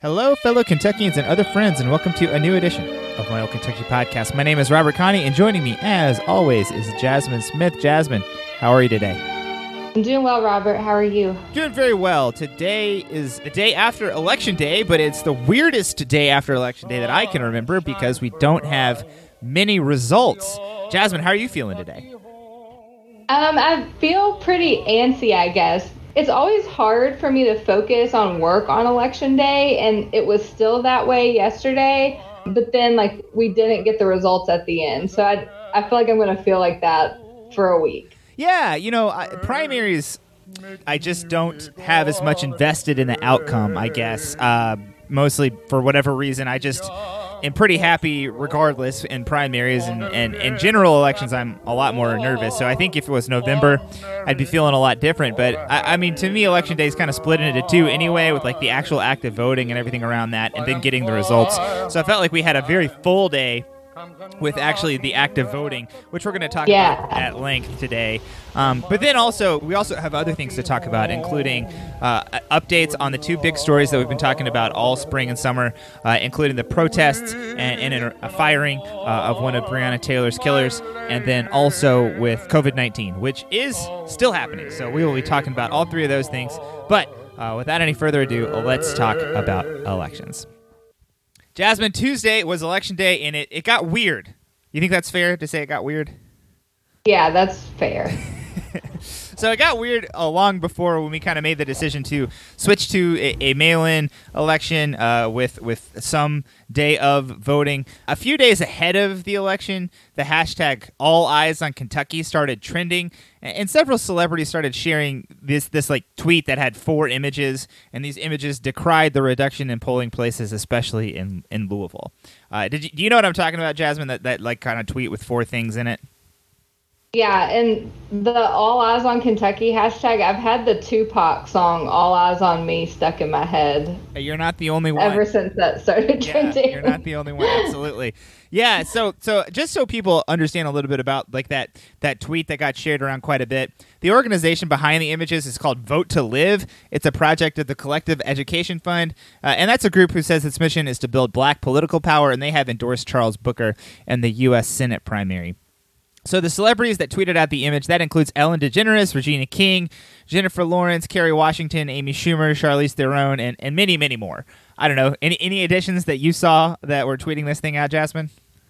Hello, fellow Kentuckians and other friends, and welcome to a new edition of my Old Kentucky podcast. My name is Robert Connie, and joining me, as always, is Jasmine Smith. Jasmine, how are you today? I'm doing well, Robert. How are you? Doing very well. Today is the day after Election Day, but it's the weirdest day after Election Day that I can remember because we don't have many results. Jasmine, how are you feeling today? I feel pretty antsy, I guess. It's always hard for me to focus on work on Election Day, and it was still that way yesterday. But then, we didn't get the results at the end. So I feel like I'm going to feel like that for a week. Yeah, primaries, I just don't have as much invested in the outcome, I guess. Mostly for whatever reason, I just am pretty happy regardless in primaries, and in general elections I'm a lot more nervous. So I think if it was November, I'd be feeling a lot different. But I mean, to me, Election Day is kind of split into two anyway, with the actual active voting and everything around that, and then getting the results. So I felt like we had a very full day with actually the active voting, which we're going to talk about at length today. But then we also have other things to talk about, including updates on the two big stories that we've been talking about all spring and summer, including the protests and a firing of one of Breonna Taylor's killers, and then also with COVID-19, which is still happening. So we will be talking about all three of those things. But without any further ado, let's talk about elections. Jasmine, Tuesday was Election Day, and it got weird. You think that's fair to say it got weird? Yeah, that's fair. So it got weird long before when we kind of made the decision to switch to a mail-in election with some day of voting. A few days ahead of the election, the hashtag All Eyes on Kentucky started trending, and several celebrities started sharing this tweet that had 4 images, and these images decried the reduction in polling places, especially in Louisville. Do you know what I'm talking about, Jasmine? That kind of tweet with 4 things in it? Yeah, and the All Eyes on Kentucky hashtag, I've had the Tupac song All Eyes on Me stuck in my head. You're not the only one. Ever since that started trending. You're not the only one, absolutely. Yeah, so just so people understand a little bit about that tweet that got shared around quite a bit, the organization behind the images is called Vote to Live. It's a project of the Collective Education Fund, and that's a group who says its mission is to build black political power, and they have endorsed Charles Booker in the U.S. Senate primary. So the celebrities that tweeted out the image, that includes Ellen DeGeneres, Regina King, Jennifer Lawrence, Kerry Washington, Amy Schumer, Charlize Theron, and many, many more. I don't know. Any additions that you saw that were tweeting this thing out, Jasmine?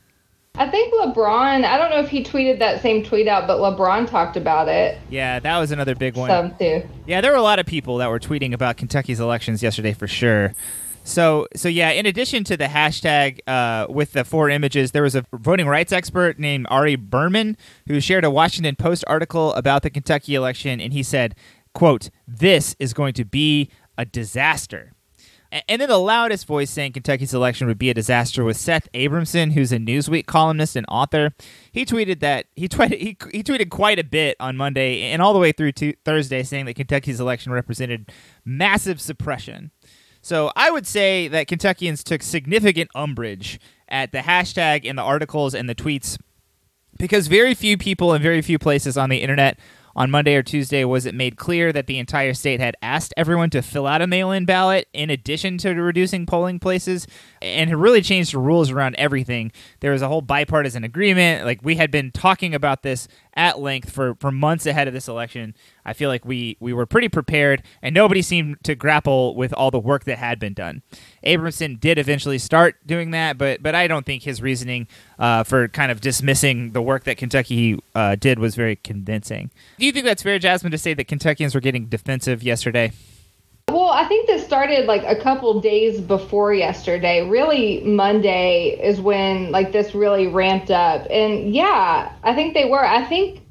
I think LeBron, I don't know if he tweeted that same tweet out, but LeBron talked about it. Yeah, that was another big one. Some too. Yeah, there were a lot of people that were tweeting about Kentucky's elections yesterday for sure. So yeah, in addition to the hashtag with the 4 images, there was a voting rights expert named Ari Berman who shared a Washington Post article about the Kentucky election, and he said, quote, "This is going to be a disaster." And then the loudest voice saying Kentucky's election would be a disaster was Seth Abramson, who's a Newsweek columnist and author. He tweeted that he tweeted quite a bit on Monday and all the way through to Thursday, saying that Kentucky's election represented massive suppression. So I would say that Kentuckians took significant umbrage at the hashtag and the articles and the tweets because very few people in very few places on the internet on Monday or Tuesday was it made clear that the entire state had asked everyone to fill out a mail-in ballot in addition to reducing polling places, and it really changed the rules around everything. There was a whole bipartisan agreement. We had been talking about this at length for months ahead of this election. I feel like we were pretty prepared, and nobody seemed to grapple with all the work that had been done. Abramson did eventually start doing that, but I don't think his reasoning for kind of dismissing the work that Kentucky did was very convincing. Do you think that's fair, Jasmine, to say that Kentuckians were getting defensive yesterday? Well, I think this started a couple days before yesterday. Really, Monday is when this really ramped up. And yeah, I think they were. I think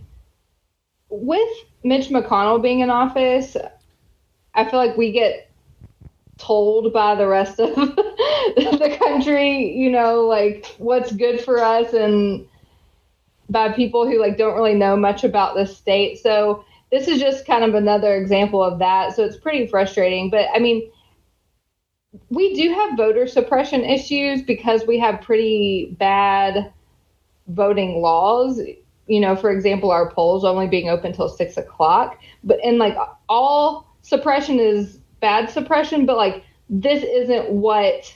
with Mitch McConnell being in office, I feel like we get told by the rest of the country, what's good for us, and by people who don't really know much about the state. So this is just kind of another example of that. So it's pretty frustrating. But I mean, we do have voter suppression issues because we have pretty bad voting laws. For example, our polls only being open till 6 o'clock. But all suppression is bad suppression, but this isn't what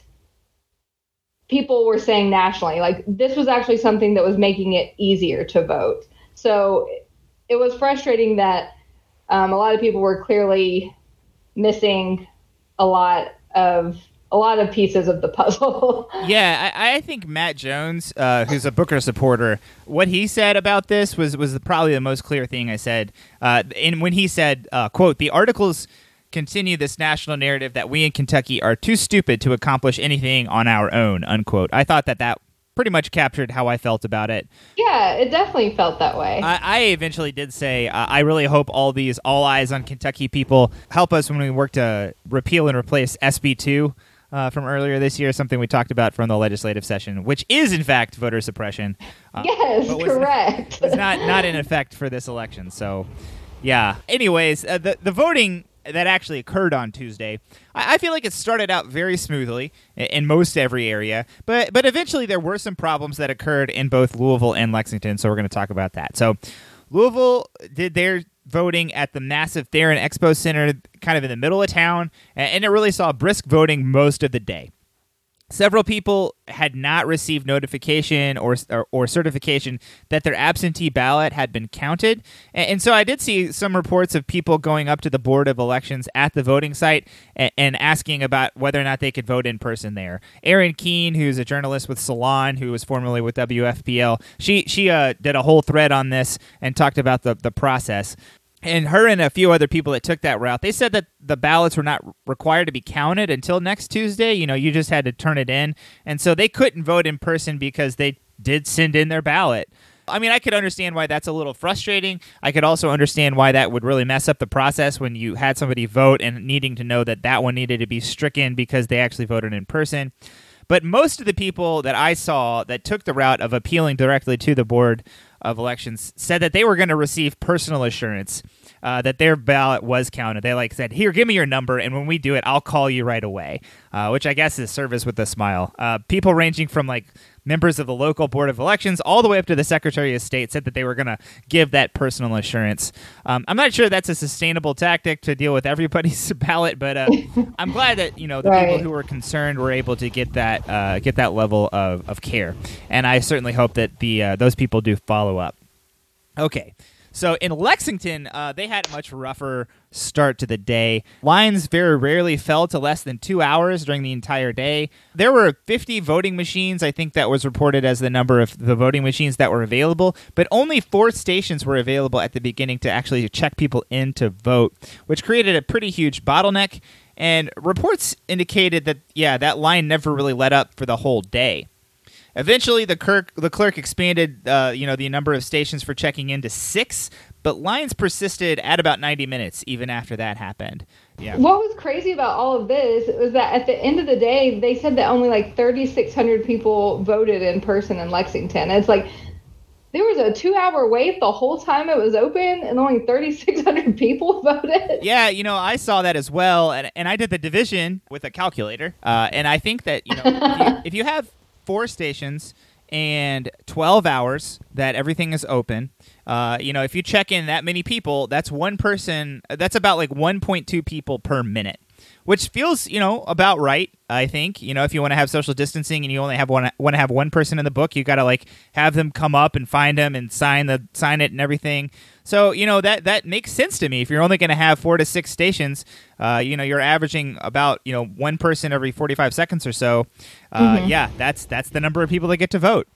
people were saying nationally. Like, this was actually something that was making it easier to vote. So it was frustrating that a lot of people were clearly missing a lot of pieces of the puzzle. Yeah, I think Matt Jones, who's a Booker supporter, what he said about this was probably the most clear thing I said. And when he said, quote, "The articles continue this national narrative that we in Kentucky are too stupid to accomplish anything on our own," unquote. I thought that pretty much captured how I felt about it. Yeah, it definitely felt that way. I eventually did say, I really hope all these all eyes on Kentucky people help us when we work to repeal and replace SB 2 from earlier this year, something we talked about from the legislative session, which is, in fact, voter suppression. Yes, correct. Was not in effect for this election. So, yeah. Anyways, the voting that actually occurred on Tuesday, I feel like it started out very smoothly in most every area, but eventually there were some problems that occurred in both Louisville and Lexington, so we're going to talk about that. So Louisville did their voting at the massive Theron Expo Center, kind of in the middle of town, and it really saw brisk voting most of the day. Several people had not received notification or certification that their absentee ballot had been counted. And so I did see some reports of people going up to the Board of Elections at the voting site and asking about whether or not they could vote in person there. Erin Keene, who's a journalist with Salon, who was formerly with WFPL, she did a whole thread on this and talked about the process. And her and a few other people that took that route, they said that the ballots were not required to be counted until next Tuesday. You know, you just had to turn it in. And so they couldn't vote in person because they did send in their ballot. I mean, I could understand why that's a little frustrating. I could also understand why that would really mess up the process when you had somebody vote and needing to know that one needed to be stricken because they actually voted in person. But most of the people that I saw that took the route of appealing directly to the Board of Elections said that they were going to receive personal assurance that their ballot was counted. They said, "Here, give me your number, and when we do it, I'll call you right away," which I guess is service with a smile. People ranging from members of the local Board of Elections all the way up to the Secretary of State said that they were going to give that personal assurance. I'm not sure that's a sustainable tactic to deal with everybody's ballot, but I'm glad that the right. people who were concerned were able to get that level of care, and I certainly hope that those people do follow up. Okay. So in Lexington, they had a much rougher start to the day. Lines very rarely fell to less than 2 hours during the entire day. There were 50 voting machines, I think that was reported as the number of the voting machines that were available, but only 4 stations were available at the beginning to actually check people in to vote, which created a pretty huge bottleneck. And reports indicated that, that line never really let up for the whole day. Eventually, the clerk expanded, the number of stations for checking in to 6, but lines persisted at about 90 minutes even after that happened. Yeah. What was crazy about all of this was that at the end of the day, they said that only 3,600 people voted in person in Lexington. It's there was a 2-hour wait the whole time it was open, and only 3,600 people voted. Yeah, I saw that as well, and I did the division with a calculator, and I think that if you have 4 stations and 12 hours that everything is open, if you check in that many people, that's one person. That's about 1.2 people per minute, which feels about right. I think if you want to have social distancing and you only want to have one person in the book, you got to have them come up and find them and sign it and everything. So that makes sense to me. If you're only going to have 4 to 6 stations, you're averaging about one person every 45 seconds or so. Yeah, that's the number of people that get to vote.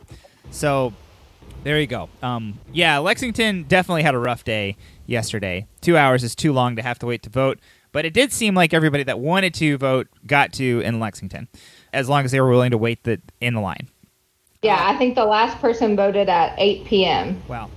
So there you go. Lexington definitely had a rough day yesterday. 2 hours is too long to have to wait to vote. But it did seem like everybody that wanted to vote got to in Lexington, as long as they were willing to wait in the line. Yeah, I think the last person voted at 8 p.m. Wow.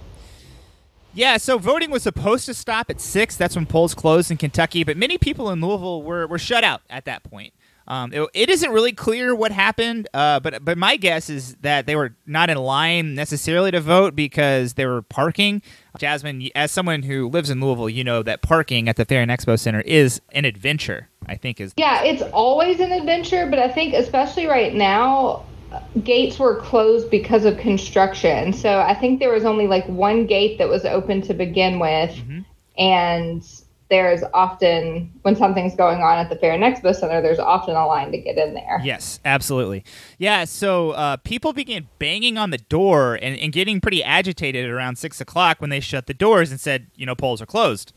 Yeah, so voting was supposed to stop at 6. That's when polls closed in Kentucky. But many people in Louisville were shut out at that point. It isn't really clear what happened, but my guess is that they were not in line necessarily to vote because they were parking. Jasmine, as someone who lives in Louisville, you know that parking at the Theron Expo Center is an adventure, I think. Yeah, it's always an adventure, but I think especially right now, gates were closed because of construction. So I think there was only one gate that was open to begin with, and there's often, when something's going on at the Fair and Expo Center, there's often a line to get in there. Yes, absolutely. Yeah, so people began banging on the door and getting pretty agitated around 6 o'clock when they shut the doors and said, polls are closed.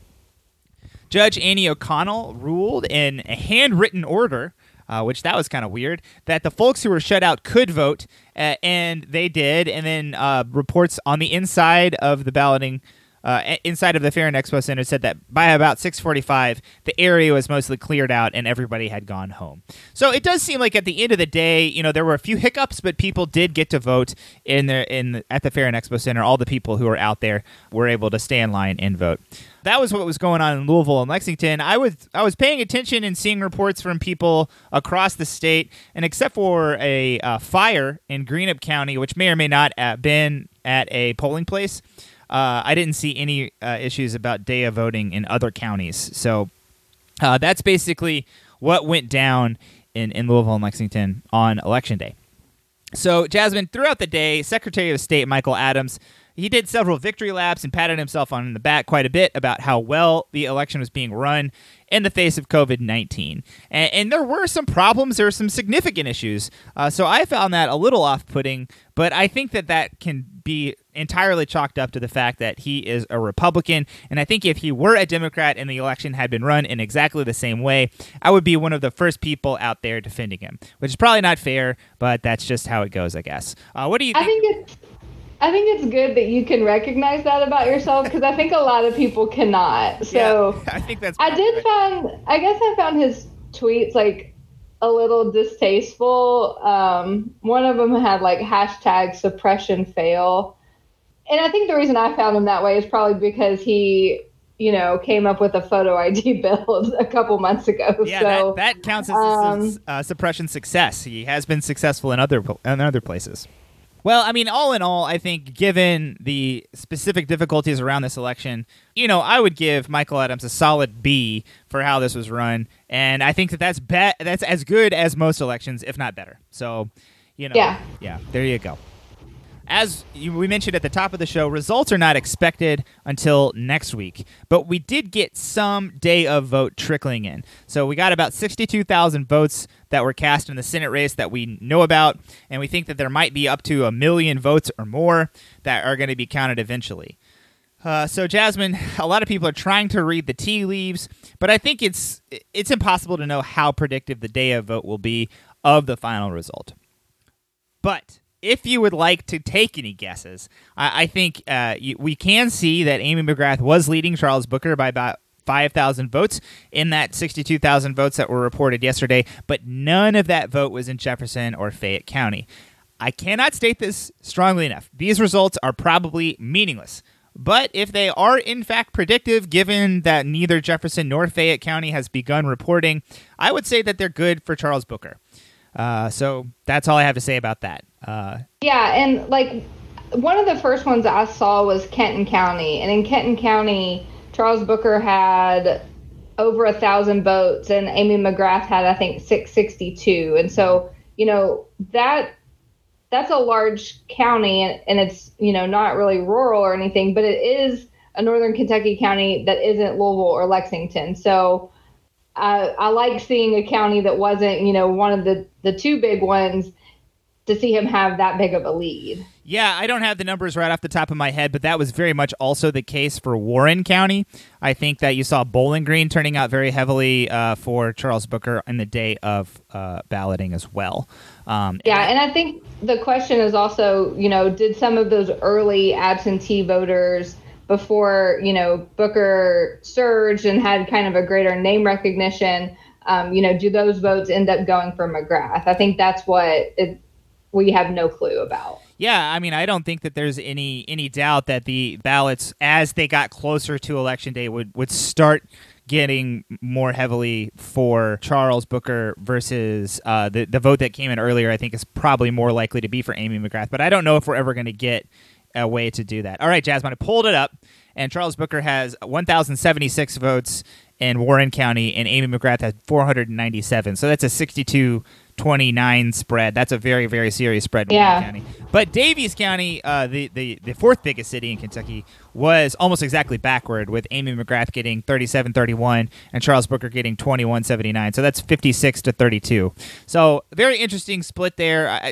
Judge Annie O'Connell ruled in a handwritten order, which that was kind of weird, that the folks who were shut out could vote, and they did. And then reports on the inside of the balloting, inside of the Fair and Expo Center, said that by about 6:45, the area was mostly cleared out and everybody had gone home. So it does seem like at the end of the day, there were a few hiccups, but people did get to vote at the Fair and Expo Center. All the people who were out there were able to stay in line and vote. That was what was going on in Louisville and Lexington. I was paying attention and seeing reports from people across the state, and except for a fire in Greenup County, which may or may not have been at a polling place, I didn't see any issues about day of voting in other counties. So that's basically what went down in Louisville and Lexington on Election Day. So, Jasmine, throughout the day, Secretary of State Michael Adams, he did several victory laps and patted himself on the back quite a bit about how well the election was being run in the face of COVID-19. And there were some problems. There were some significant issues. So I found that a little off-putting, but I think that can be entirely chalked up to the fact that he is a Republican. And I think if he were a Democrat and the election had been run in exactly the same way, I would be one of the first people out there defending him, which is probably not fair, but that's just how it goes, I guess. What do you think? I think it's good that you can recognize that about yourself, because I think a lot of people cannot. So yeah, I think that's. I guess I found his tweets like a little distasteful. One of them had like hashtag suppression fail, and I think the reason I found him that way is probably because he, came up with a photo ID build a couple months ago. Yeah, so, that counts as suppression success. He has been successful in other places. Well, I mean, all in all, I think given the specific difficulties around this election, I would give Michael Adams a solid B for how this was run. And I think that's as good as most elections, if not better. So, yeah, there you go. As we mentioned at the top of the show, results are not expected until next week, but we did get some day of vote trickling in. So we got about 62,000 votes that were cast in the Senate race that we know about, and we think that there might be up to 1 million votes or more that are going to be counted eventually. So, Jasmine, a lot of people are trying to read the tea leaves, but I think it's impossible to know how predictive the day of vote will be of the final result. But if you would like to take any guesses, I think we can see that Amy McGrath was leading Charles Booker by about 5,000 votes in that 62,000 votes that were reported yesterday, but none of that vote was in Jefferson or Fayette County. I cannot state this strongly enough. These results are probably meaningless, but if they are in fact predictive, given that neither Jefferson nor Fayette County has begun reporting, I would say that they're good for Charles Booker. So that's all I have to say about that. Yeah, and like one of the first ones I saw was Kenton County, and in Kenton County, Charles Booker had over 1,000 votes, and Amy McGrath had, I think, 662. And so, that's a large county, and it's, not really rural or anything, but it is a northern Kentucky county that isn't Louisville or Lexington. So I like seeing a county that wasn't, one of the two big ones, to see him have that big of a lead. Yeah, I don't have the numbers right off the top of my head, but that was very much also the case for Warren County. I think that you saw Bowling Green turning out very heavily for Charles Booker in the day of balloting as well. And I think the question is also, did some of those early absentee voters before, Booker surged and had kind of a greater name recognition, do those votes end up going for McGrath? I think that's what we have no clue about. Yeah, I mean, I don't think that there's any doubt that the ballots, as they got closer to Election Day, would start getting more heavily for Charles Booker versus the vote that came in earlier. I think is probably more likely to be for Amy McGrath, but I don't know if we're ever going to get a way to do that. All right, Jasmine, I pulled it up, and Charles Booker has 1,076 votes in Warren County, and Amy McGrath has 497. So that's a 62 29 spread. That's a very, very serious spread in Wayne County. But Daviess County, the fourth biggest city in Kentucky, was almost exactly backward, with Amy McGrath getting 37-31 and Charles Booker getting 21-79. So that's 56-32. So very interesting split there.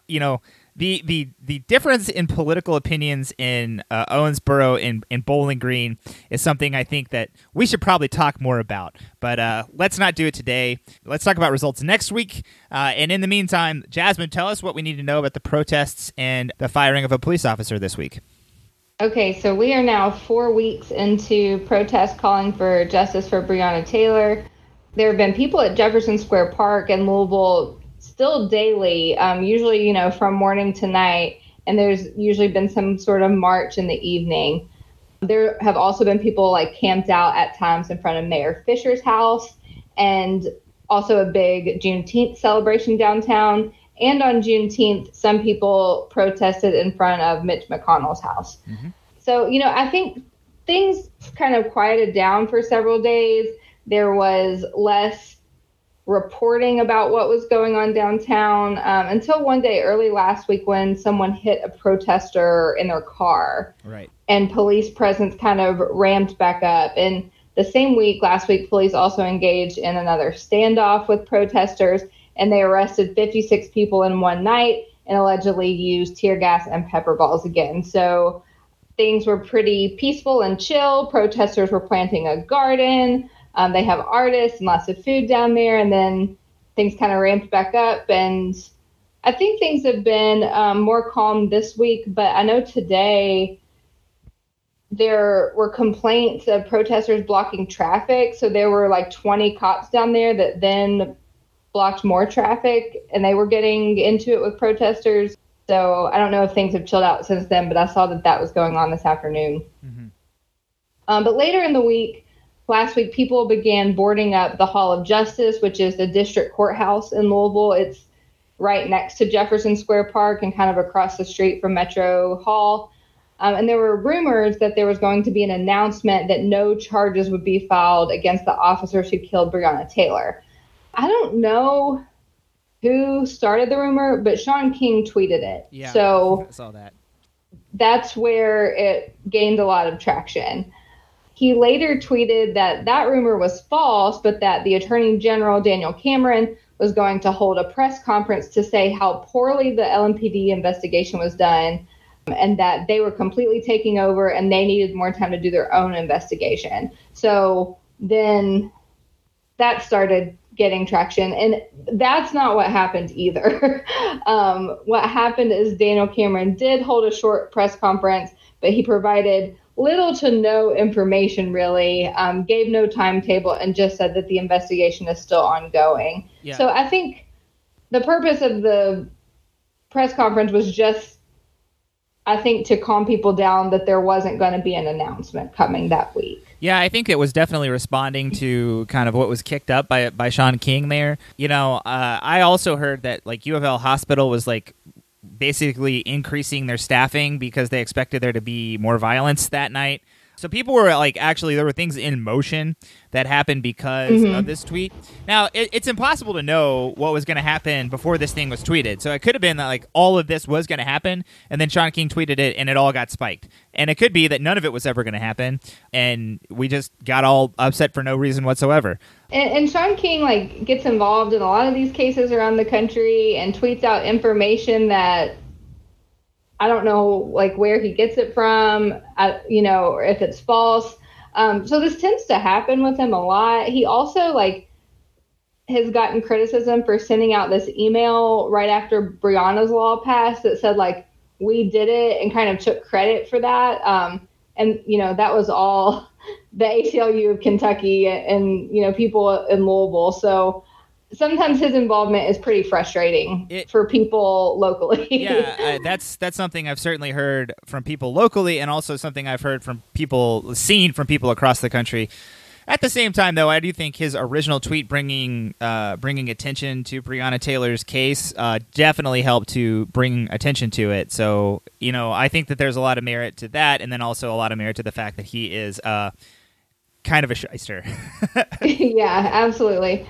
The difference in political opinions in Owensboro and Bowling Green is something I think that we should probably talk more about. But let's not do it today. Let's talk about results next week. And in the meantime, Jasmine, tell us what we need to know about the protests and the firing of a police officer this week. Okay, so we are now 4 weeks into protests calling for justice for Breonna Taylor. There have been people at Jefferson Square Park in Louisville still daily, usually, from morning to night, and there's usually been some sort of march in the evening. There have also been people camped out at times in front of Mayor Fisher's house, and also a big Juneteenth celebration downtown. And on Juneteenth, some people protested in front of Mitch McConnell's house. Mm-hmm. So, I think things kind of quieted down for several days. There was less reporting about what was going on downtown until one day early last week when someone hit a protester in their car. Right. And police presence kind of ramped back up. And the same week, last week, police also engaged in another standoff with protesters, and they arrested 56 people in one night and allegedly used tear gas and pepper balls again. So things were pretty peaceful and chill. Protesters were planting a garden. They have artists and lots of food down there, and then things kind of ramped back up. And I think things have been more calm this week, but I know today there were complaints of protesters blocking traffic. So there were 20 cops down there that then blocked more traffic, and they were getting into it with protesters. So I don't know if things have chilled out since then, but I saw that was going on this afternoon. Mm-hmm. But later in the week, last week, people began boarding up the Hall of Justice, which is the district courthouse in Louisville. It's right next to Jefferson Square Park and kind of across the street from Metro Hall. And there were rumors that there was going to be an announcement that no charges would be filed against the officers who killed Breonna Taylor. I don't know who started the rumor, but Shaun King tweeted it. Yeah, so I saw that. That's where it gained a lot of traction. He later tweeted that rumor was false, but that the Attorney General, Daniel Cameron, was going to hold a press conference to say how poorly the LMPD investigation was done and that they were completely taking over and they needed more time to do their own investigation. So then that started getting traction, and that's not what happened either. What happened is Daniel Cameron did hold a short press conference, but he provided little to no information, really, gave no timetable, and just said that the investigation is still ongoing. Yeah. So I think the purpose of the press conference was just, I think, to calm people down that there wasn't going to be an announcement coming that week. Yeah, I think it was definitely responding to kind of what was kicked up by Shaun King there. I also heard that U of L Hospital was basically increasing their staffing because they expected there to be more violence that night. So people were actually, there were things in motion that happened because of this tweet. Now, it's impossible to know what was going to happen before this thing was tweeted. So it could have been that all of this was going to happen, and then Shaun King tweeted it, and it all got spiked. And it could be that none of it was ever going to happen, and we just got all upset for no reason whatsoever. And Shaun King gets involved in a lot of these cases around the country and tweets out information that I don't know where he gets it from, or if it's false. So this tends to happen with him a lot. He also has gotten criticism for sending out this email right after Breonna's law passed that said we did it, and kind of took credit for that. And that was all the ACLU of Kentucky and people in Louisville. So sometimes his involvement is pretty frustrating for people locally. Yeah, that's something I've certainly heard from people locally, and also something I've heard from seen from people across the country. At the same time, though, I do think his original tweet bringing attention to Breonna Taylor's case definitely helped to bring attention to it. So, I think that there's a lot of merit to that, and then also a lot of merit to the fact that he is kind of a shyster. Yeah, absolutely.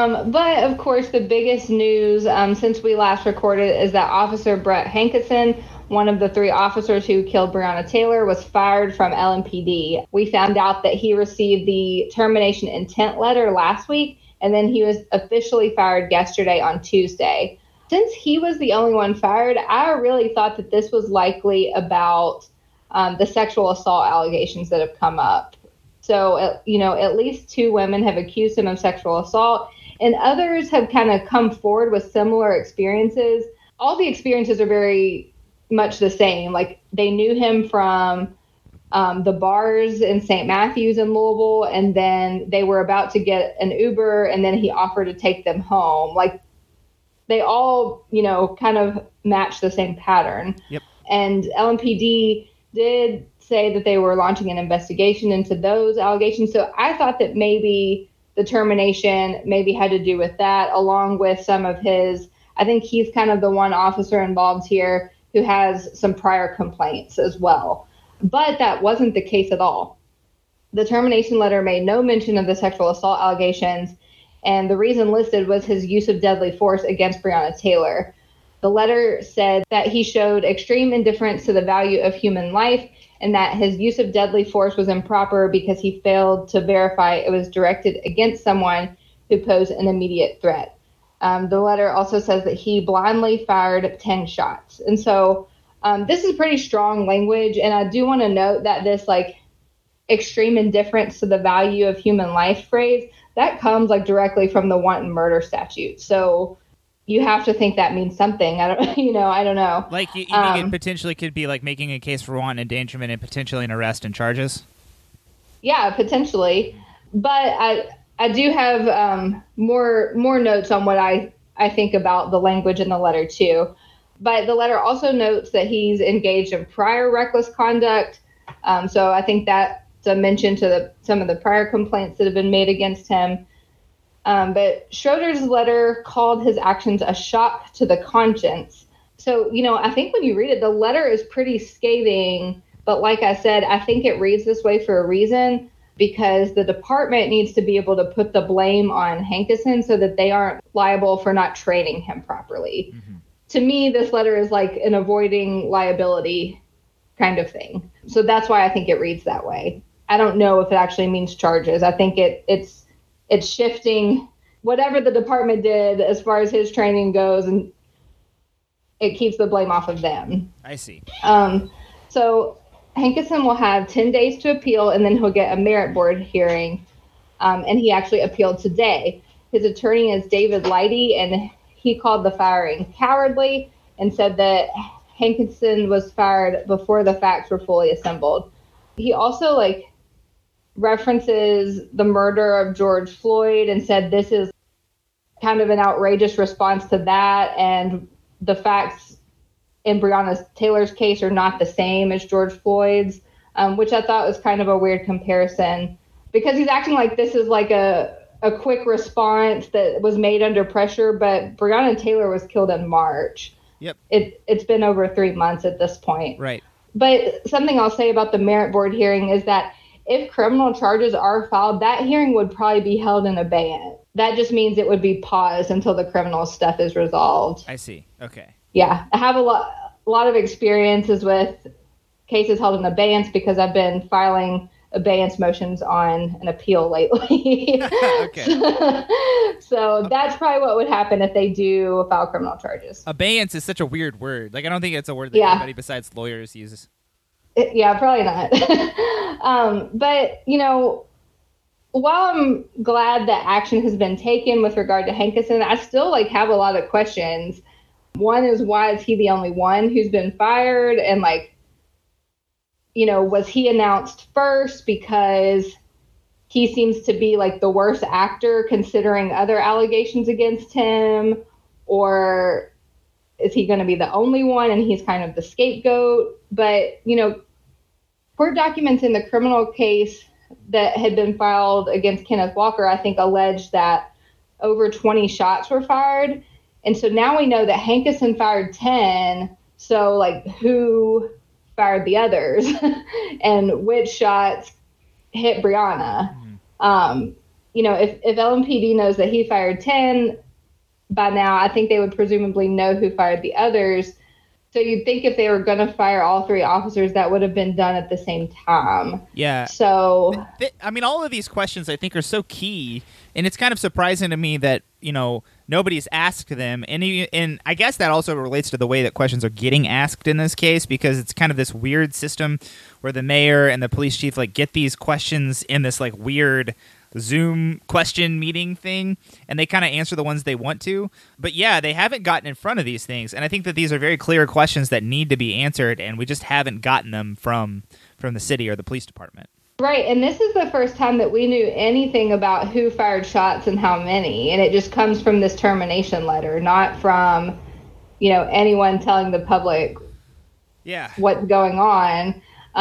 But of course, the biggest news since we last recorded is that Officer Brett Hankison, one of the 3 officers who killed Breonna Taylor, was fired from LMPD. We found out that he received the termination intent letter last week, and then he was officially fired yesterday on Tuesday. Since he was the only one fired, I really thought that this was likely about the sexual assault allegations that have come up. So, at least 2 women have accused him of sexual assault, and others have kind of come forward with similar experiences. All the experiences are very much the same. Like, they knew him from the bars in St. Matthews in Louisville, and then they were about to get an Uber, and then he offered to take them home. Like, they all, kind of match the same pattern. Yep. And LMPD did say that they were launching an investigation into those allegations. So I thought that maybe the termination maybe had to do with that, along with some of his, I think he's kind of the one officer involved here who has some prior complaints as well. But that wasn't the case at all. The termination letter made no mention of the sexual assault allegations, and the reason listed was his use of deadly force against Breonna Taylor. The letter said that he showed extreme indifference to the value of human life, and that his use of deadly force was improper because he failed to verify it was directed against someone who posed an immediate threat. The letter also says that he blindly fired 10 shots. And so this is pretty strong language, and I do want to note that this, extreme indifference to the value of human life phrase, that comes, directly from the wanton murder statute. So you have to think that means something. I don't know. Like, you think it potentially could be, making a case for wanton endangerment and potentially an arrest and charges? Yeah, potentially. But I do have more notes on what I think about the language in the letter, too. But the letter also notes that he's engaged in prior reckless conduct. So I think that's a mention to some of the prior complaints that have been made against him. But Schroeder's letter called his actions a shock to the conscience. So, I think when you read it, the letter is pretty scathing. But like I said, I think it reads this way for a reason, because the department needs to be able to put the blame on Hankison so that they aren't liable for not training him properly. Mm-hmm. To me, this letter is like an avoiding liability kind of thing. So that's why I think it reads that way. I don't know if it actually means charges. I think it's shifting whatever the department did as far as his training goes, and it keeps the blame off of them. I see. So Hankison will have 10 days to appeal, and then he'll get a merit board hearing. And he actually appealed today. His attorney is David Leidy, and he called the firing cowardly and said that Hankison was fired before the facts were fully assembled. He also references the murder of George Floyd and said this is kind of an outrageous response to that, and the facts in Breonna Taylor's case are not the same as George Floyd's, which I thought was kind of a weird comparison, because he's acting like this is a quick response that was made under pressure, but Breonna Taylor was killed in March. Yep. It's been over 3 months at this point. Right. But something I'll say about the merit board hearing is that if criminal charges are filed, that hearing would probably be held in abeyance. That just means it would be paused until the criminal stuff is resolved. I see. Okay. Yeah. I have a lot of experiences with cases held in abeyance because I've been filing abeyance motions on an appeal lately. Okay. So that's probably what would happen if they do file criminal charges. Abeyance is such a weird word. Like, I don't think it's a word that anybody besides lawyers uses. Yeah, probably not. But, you know, while I'm glad that action has been taken with regard to Hankison, I still have a lot of questions. One is, why is he the only one who's been fired? And was he announced first because he seems to be the worst actor considering other allegations against him? Or is he going to be the only one and he's kind of the scapegoat? But, court documents in the criminal case that had been filed against Kenneth Walker, I think, alleged that over 20 shots were fired. And so now we know that Hankison fired 10. So, who fired the others and which shots hit Breonna? Mm-hmm. If LMPD knows that he fired 10 by now, I think they would presumably know who fired the others. So you'd think if they were going to fire all three officers, that would have been done at the same time. Yeah. So, I mean, all of these questions I think are so key, and it's kind of surprising to me that, nobody's asked them. And I guess that also relates to the way that questions are getting asked in this case, because it's kind of this weird system where the mayor and the police chief get these questions in this weird Zoom question meeting thing, and they kind of answer the ones they want to. But yeah, they haven't gotten in front of these things, and I think that these are very clear questions that need to be answered, and we just haven't gotten them from the city or the police department. Right, and this is the first time that we knew anything about who fired shots and how many, and it just comes from this termination letter, not from, anyone telling the public what's going on.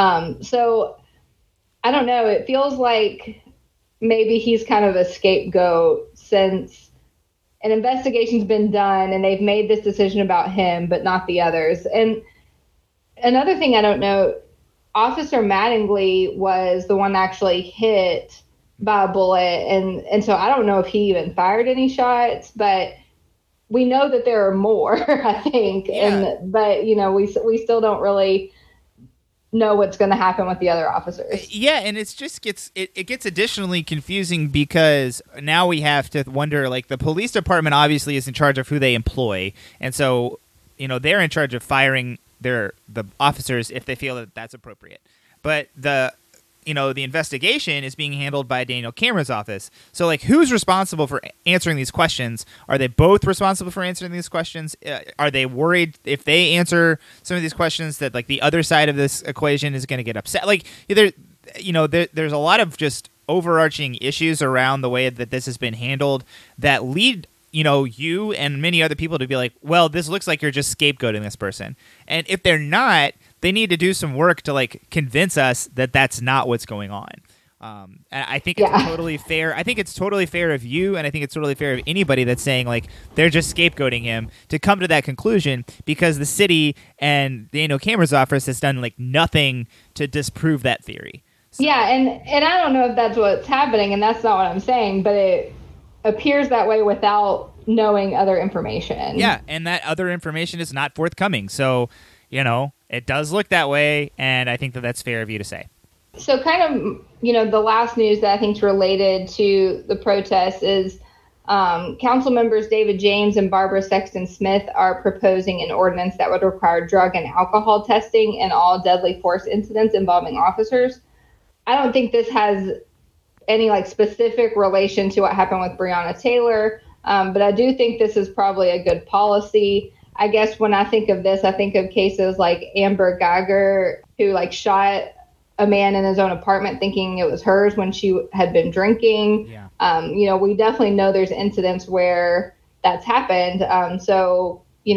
So I don't know, it feels like maybe he's kind of a scapegoat since an investigation's been done and they've made this decision about him, but not the others. And another thing I don't know, Officer Mattingly was the one actually hit by a bullet. And so I don't know if he even fired any shots, but we know that there are more, I think. Yeah. But we still don't really know what's going to happen with the other officers. Yeah, and it gets additionally confusing because now we have to wonder, the police department obviously is in charge of who they employ, and so they're in charge of firing the officers if they feel that that's appropriate. But the investigation is being handled by Daniel Cameron's office. So, who's responsible for answering these questions? Are they both responsible for answering these questions? Are they worried if they answer some of these questions that, the other side of this equation is going to get upset? There's a lot of just overarching issues around the way that this has been handled that lead you and many other people to be like, well, this looks like you're just scapegoating this person. And if they're not, they need to do some work to convince us that that's not what's going on. And I think it's totally fair. I think it's totally fair of you, and I think it's totally fair of anybody that's saying they're just scapegoating him to come to that conclusion, because the city and the Cameron's office has done nothing to disprove that theory. So. Yeah, and I don't know if that's what's happening, and that's not what I'm saying, but it appears that way without knowing other information. Yeah, and that other information is not forthcoming. So, it does look that way, and I think that that's fair of you to say. So kind of, the last news that I think is related to the protests is council members David James and Barbara Sexton Smith are proposing an ordinance that would require drug and alcohol testing in all deadly force incidents involving officers. I don't think this has any specific relation to what happened with Breonna Taylor, but I do think this is probably a good policy. I guess when I think of this, I think of cases like Amber Geiger, who shot a man in his own apartment thinking it was hers when she had been drinking. Yeah. We definitely know there's incidents where that's happened. So,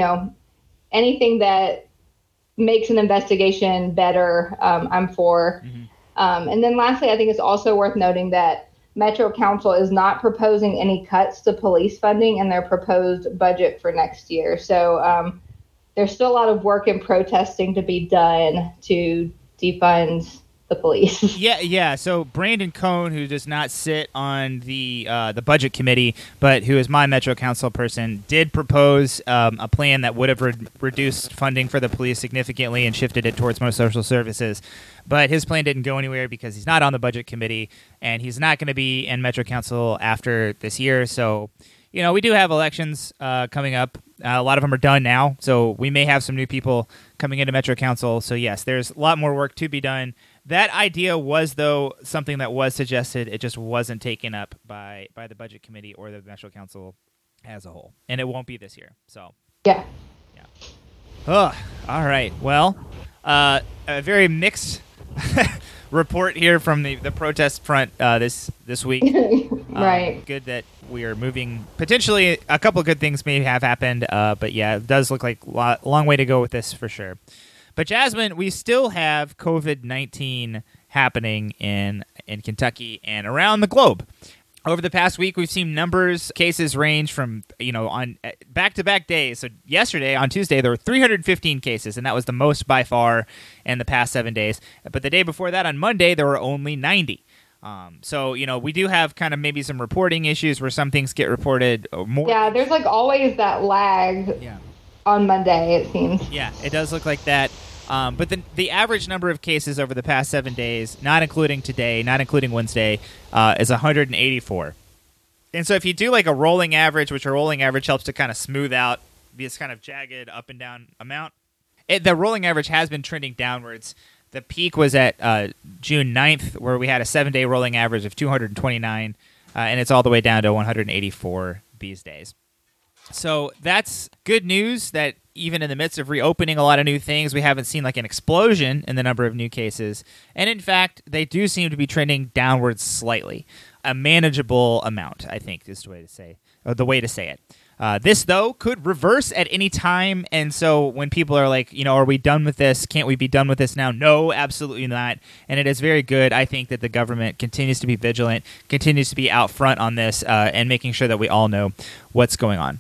anything that makes an investigation better, I'm for. Mm-hmm. And then lastly, I think it's also worth noting that Metro Council is not proposing any cuts to police funding in their proposed budget for next year. So there's still a lot of work and protesting to be done to defund the police. Yeah. So Brandon Cohn, who does not sit on the budget committee, but who is my Metro Council person, did propose a plan that would have reduced funding for the police significantly and shifted it towards more social services. But his plan didn't go anywhere because he's not on the budget committee, and he's not going to be in Metro Council after this year. So, we do have elections coming up. A lot of them are done now, so we may have some new people coming into Metro Council. So, yes, there's a lot more work to be done. That idea was, though, something that was suggested. It just wasn't taken up by the budget committee or the Metro Council as a whole, and it won't be this year. So, yeah. Oh, all right. Well, a very mixed report here from the protest front this week. Right. Good that we are moving. Potentially, a couple of good things may have happened, but yeah, it does look like a long way to go with this for sure. But Jasmine, we still have COVID-19 happening in Kentucky and around the globe. Over the past week, we've seen cases range from, on back-to-back days. So yesterday, on Tuesday, there were 315 cases, and that was the most by far in the past 7 days. But the day before that, on Monday, there were only 90. So, we do have kind of maybe some reporting issues where some things get reported more. Yeah, there's like always that lag on Monday, it seems. Yeah, it does look like that. But the average number of cases over the past 7 days, not including today, not including Wednesday, is 184. And so if you do like a rolling average, which a rolling average helps to kind of smooth out this kind of jagged up and down amount, the rolling average has been trending downwards. The peak was at June 9th, where we had a 7-day rolling average of 229, and it's all the way down to 184 these days. So that's good news that even in the midst of reopening a lot of new things, we haven't seen like an explosion in the number of new cases. And in fact, they do seem to be trending downwards slightly. A manageable amount, I think, is the way to say it. This, though, could reverse at any time. And so when people are like, are we done with this? Can't we be done with this now? No, absolutely not. And it is very good, I think, that the government continues to be vigilant, continues to be out front on this, and making sure that we all know what's going on.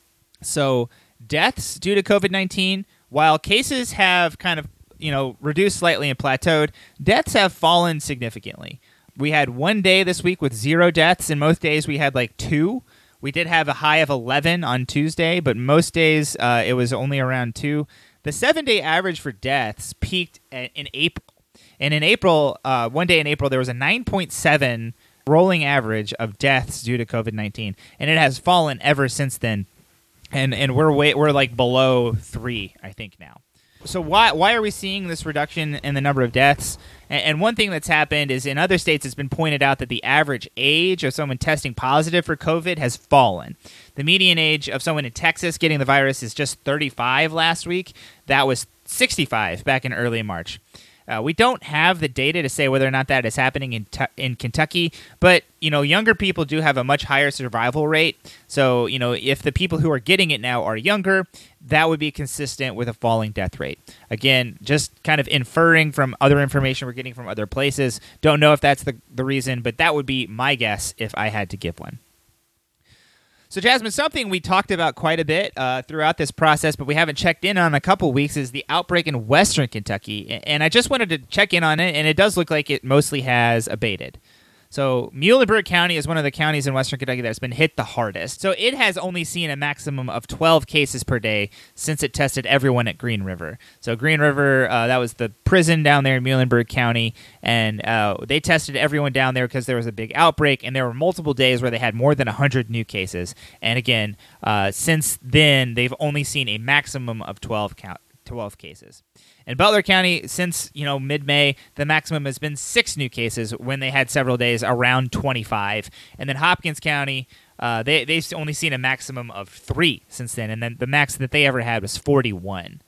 So deaths due to COVID-19, while cases have kind of, reduced slightly and plateaued, deaths have fallen significantly. We had 1 day this week with 0 deaths, and most days we had like 2. We did have a high of 11 on Tuesday, but most days it was only around 2. The 7-day average for deaths peaked in April. And in April, 1 day in April, there was a 9.7 rolling average of deaths due to COVID-19. And it has fallen ever since then. And we're like below 3, I think, now. So why are we seeing this reduction in the number of deaths? And one thing that's happened is in other states, it's been pointed out that the average age of someone testing positive for COVID has fallen. The median age of someone in Texas getting the virus is just 35 last week. That was 65 back in early March. We don't have the data to say whether or not that is happening in Kentucky, but younger people do have a much higher survival rate. So if the people who are getting it now are younger, that would be consistent with a falling death rate. Again, just kind of inferring from other information we're getting from other places. Don't know if that's the reason, but that would be my guess if I had to give one. So, Jasmine, something we talked about quite a bit throughout this process, but we haven't checked in on a couple weeks, is the outbreak in Western Kentucky. And I just wanted to check in on it, and it does look like it mostly has abated. So Muhlenberg County is one of the counties in Western Kentucky that's been hit the hardest. So it has only seen a maximum of 12 cases per day since it tested everyone at Green River. So Green River, that was the prison down there in Muhlenberg County, and they tested everyone down there because there was a big outbreak, and there were multiple days where they had more than 100 new cases. And again, since then, they've only seen a maximum of 12 cases. In Butler County, since mid-May, the maximum has been 6 new cases when they had several days around 25. And then Hopkins County, they've only seen a maximum of 3 since then, and then the max that they ever had was 41.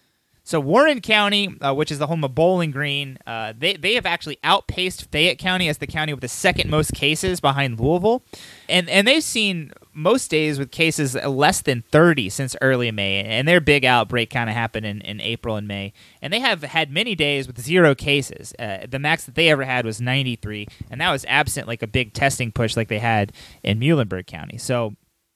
So Warren County, which is the home of Bowling Green, they have actually outpaced Fayette County as the county with the second most cases behind Louisville. And they've seen most days with cases less than 30 since early May. And their big outbreak kind of happened in April and May. And they have had many days with 0 cases. The max that they ever had was 93. And that was absent like a big testing push like they had in Muhlenberg County. So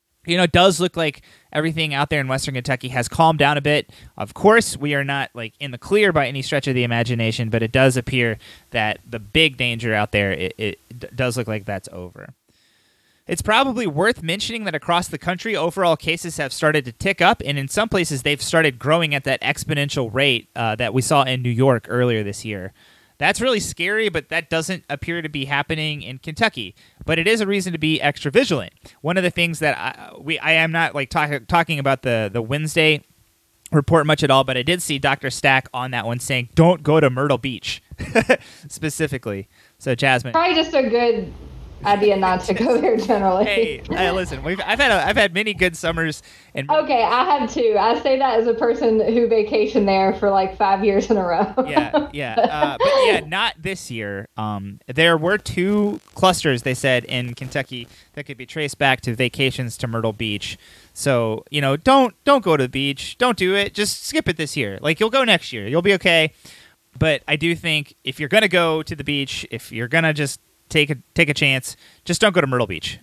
it does look like everything out there in Western Kentucky has calmed down a bit. Of course, we are not like in the clear by any stretch of the imagination, but it does appear that the big danger out there, it does look like that's over. It's probably worth mentioning that across the country, overall cases have started to tick up, and in some places they've started growing at that exponential rate that we saw in New York earlier this year. That's really scary, but that doesn't appear to be happening in Kentucky. But it is a reason to be extra vigilant. One of the things that I am not like talking about the Wednesday report much at all, but I did see Dr. Stack on that one saying, don't go to Myrtle Beach specifically. So, Jasmine. Probably just a good idea not to go there generally. Hey, listen, I've had many good summers. Okay, I have too. I say that as a person who vacationed there for like 5 years in a row. Yeah. But yeah, not this year. There were 2 clusters, they said, in Kentucky that could be traced back to vacations to Myrtle Beach. So, don't go to the beach. Don't do it. Just skip it this year. Like, you'll go next year. You'll be okay. But I do think if you're going to go to the beach, if you're going to just take a chance, just don't go to Myrtle Beach.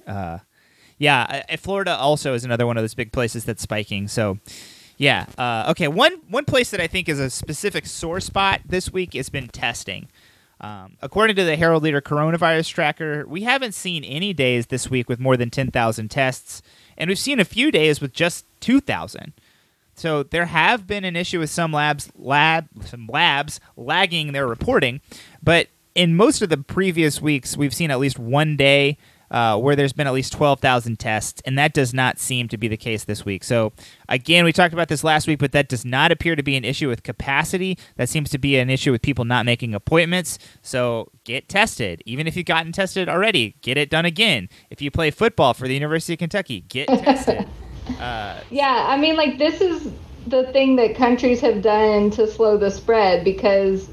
Florida also is another one of those big places that's spiking. So, okay. One place that I think is a specific sore spot this week has been testing. According to the Herald Leader coronavirus tracker, we haven't seen any days this week with more than 10,000 tests, and we've seen a few days with just 2,000. So there have been an issue with some labs lagging their reporting, but in most of the previous weeks, we've seen at least one day where there's been at least 12,000 tests, and that does not seem to be the case this week. So, again, we talked about this last week, but that does not appear to be an issue with capacity. That seems to be an issue with people not making appointments. So get tested. Even if you've gotten tested already, get it done again. If you play football for the University of Kentucky, get tested. Yeah, I mean, like, this is the thing that countries have done to slow the spread, because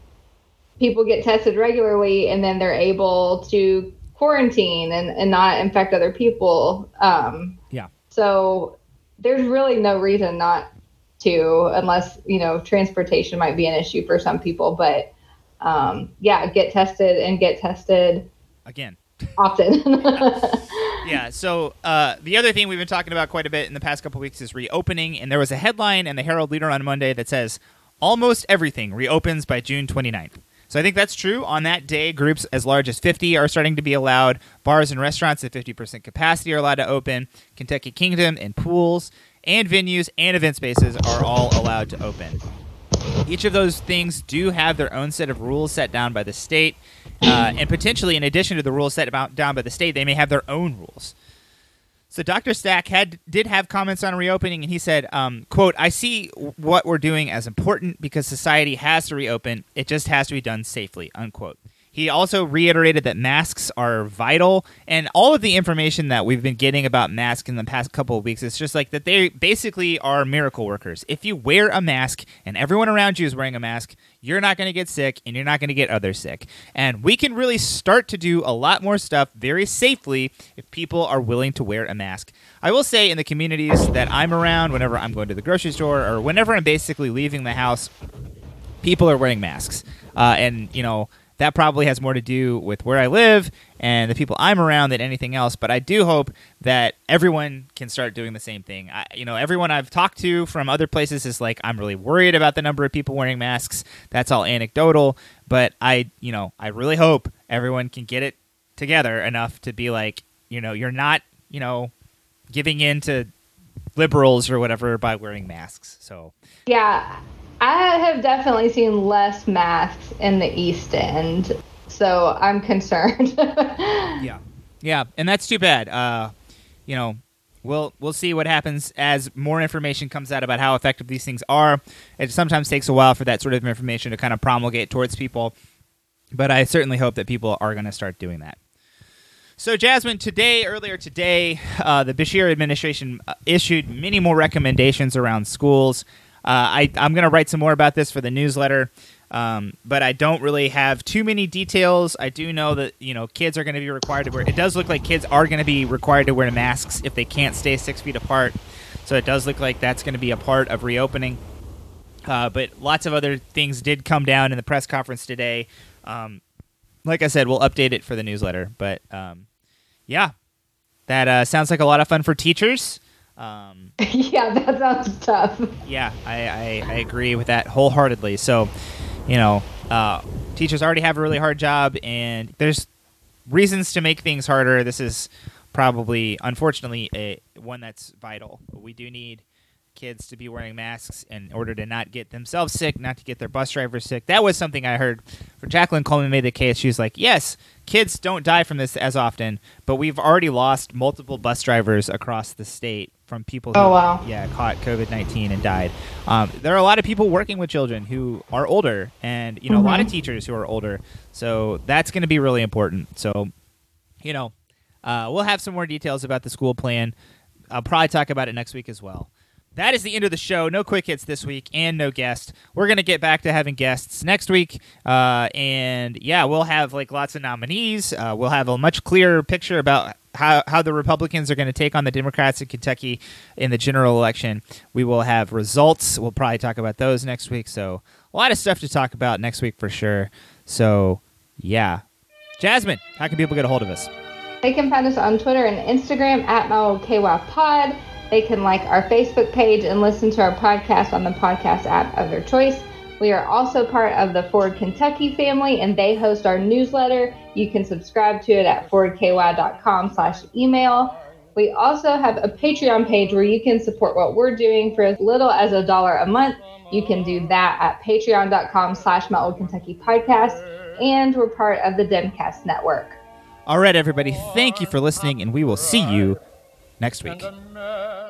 people get tested regularly and then they're able to quarantine and not infect other people. Yeah. So there's really no reason not to, unless, transportation might be an issue for some people. But get tested and get tested again often. Yeah. So the other thing we've been talking about quite a bit in the past couple of weeks is reopening. And there was a headline in the Herald Leader on Monday that says almost everything reopens by June 29th. So I think that's true. On that day, groups as large as 50 are starting to be allowed. Bars and restaurants at 50% capacity are allowed to open. Kentucky Kingdom and pools and venues and event spaces are all allowed to open. Each of those things do have their own set of rules set down by the state. And potentially, in addition to the rules set down by the state, they may have their own rules. So Dr. Stack did have comments on reopening, and he said, quote, "I see what we're doing as important because society has to reopen. It just has to be done safely," unquote. He also reiterated that masks are vital, and all of the information that we've been getting about masks in the past couple of weeks is just like that they basically are miracle workers. If you wear a mask and everyone around you is wearing a mask, you're not going to get sick and you're not going to get others sick. And we can really start to do a lot more stuff very safely if people are willing to wear a mask. I will say in the communities that I'm around, whenever I'm going to the grocery store or whenever I'm basically leaving the house, people are wearing masks. That probably has more to do with where I live and the people I'm around than anything else. But I do hope that everyone can start doing the same thing. Everyone I've talked to from other places is like, I'm really worried about the number of people wearing masks. That's all anecdotal. But I really hope everyone can get it together enough to be like, you're not, giving in to liberals or whatever by wearing masks. So yeah. I have definitely seen less masks in the East End, so I'm concerned. Yeah, and that's too bad. We'll see what happens as more information comes out about how effective these things are. It sometimes takes a while for that sort of information to kind of promulgate towards people, but I certainly hope that people are going to start doing that. So, Jasmine, earlier today, the Beshear administration issued many more recommendations around schools. I'm going to write some more about this for the newsletter, but I don't really have too many details. I do know that, kids are going to be required to wear – it does look like kids are going to be required to wear masks if they can't stay 6 feet apart. So it does look like that's going to be a part of reopening. But lots of other things did come down in the press conference today. Like I said, we'll update it for the newsletter. But, that sounds like a lot of fun for teachers. Yeah, that sounds tough. Yeah, I agree with that wholeheartedly. So, teachers already have a really hard job, and there's reasons to make things harder. This is probably, unfortunately, one that's vital. We do need kids to be wearing masks in order to not get themselves sick, not to get their bus drivers sick. That was something I heard from Jacqueline Coleman made the case. She was like, yes, kids don't die from this as often, but we've already lost multiple bus drivers across the state from people who caught COVID-19 and died. There are a lot of people working with children who are older and, a lot of teachers who are older. So that's going to be really important. So, we'll have some more details about the school plan. I'll probably talk about it next week as well. That is the end of the show. No quick hits this week and no guest. We're going to get back to having guests next week. We'll have lots of nominees. We'll have a much clearer picture about how the Republicans are going to take on the Democrats in Kentucky in the general election. We will have results. We'll probably talk about those next week. So a lot of stuff to talk about next week for sure. So, yeah. Jasmine, how can people get a hold of us? They can find us on Twitter and Instagram at MyOldKYPod. They can like our Facebook page and listen to our podcast on the podcast app of their choice. We are also part of the Ford Kentucky family, and they host our newsletter. You can subscribe to it at fordky.com/email. We also have a Patreon page where you can support what we're doing for as little as $1 a month. You can do that at patreon.com/My Old Kentucky Podcast, and we're part of the Demcast Network. All right, everybody, thank you for listening, and we will see you next week.